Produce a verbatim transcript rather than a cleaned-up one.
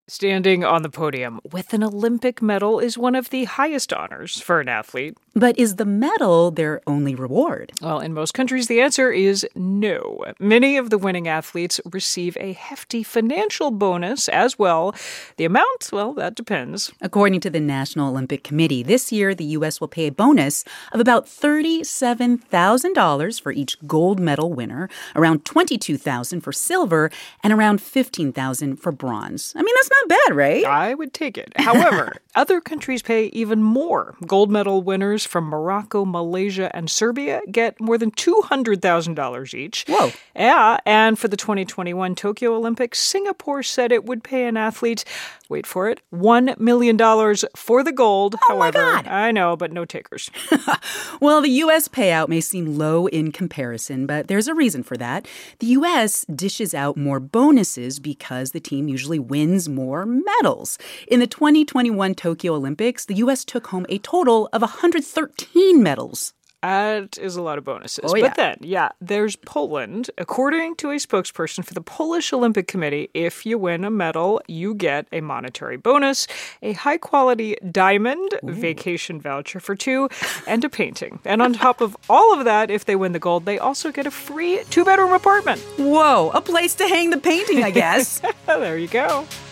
Standing on the podium with an Olympic medal is one of the highest honors for an athlete. But is the medal their only reward? Well, in most countries, the answer is no. Many of the winning athletes receive a hefty financial bonus as well. The amount, well, that depends. According to the National Olympic Committee, this year the U S will pay a bonus of about thirty-seven thousand dollars for each gold medal winner, around twenty-two thousand dollars for silver, and around fifteen thousand dollars for bronze. I mean, that's not bad, right? I would take it. However, other countries pay even more. Gold medal winners from Morocco, Malaysia, and Serbia get more than two hundred thousand dollars each. Whoa. Yeah, and for the twenty twenty-one Tokyo Olympics, Singapore said it would pay an athlete, wait for it, one million dollars for the gold. Oh, However, my God. I know, but no takers. Well, the U S payout may seem low in comparison, but there's a reason for that. The U S dishes out more bonuses because the team usually wins more medals. In the twenty twenty-one Tokyo Olympics, the U S took home a total of one hundred thirteen medals. That is a lot of bonuses. Oh, yeah. But then, yeah, there's Poland. According to a spokesperson for the Polish Olympic Committee, if you win a medal, you get a monetary bonus, a high-quality diamond, Ooh. vacation voucher for two, and a painting. And on top of all of that, if they win the gold, they also get a free two-bedroom apartment. Whoa, a place to hang the painting, I guess. There you go.